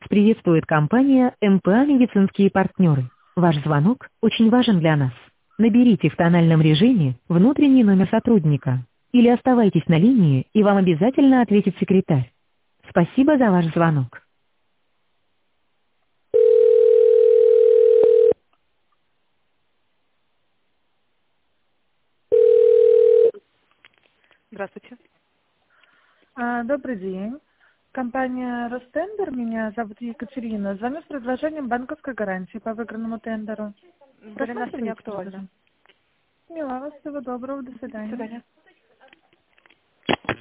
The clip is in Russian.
Приветствует компания МПА «Медицинские партнеры». Ваш звонок очень важен для нас. Наберите в тональном режиме внутренний номер сотрудника или оставайтесь на линии, и вам обязательно ответит секретарь. Спасибо за ваш звонок. Здравствуйте. Добрый день. Компания «Ростендер». Меня зовут Екатерина. Звоню с предложением банковской гарантии по выигранному тендеру. Для нас это не актуально. Поняла вас. Всего доброго. До До свидания. свидания.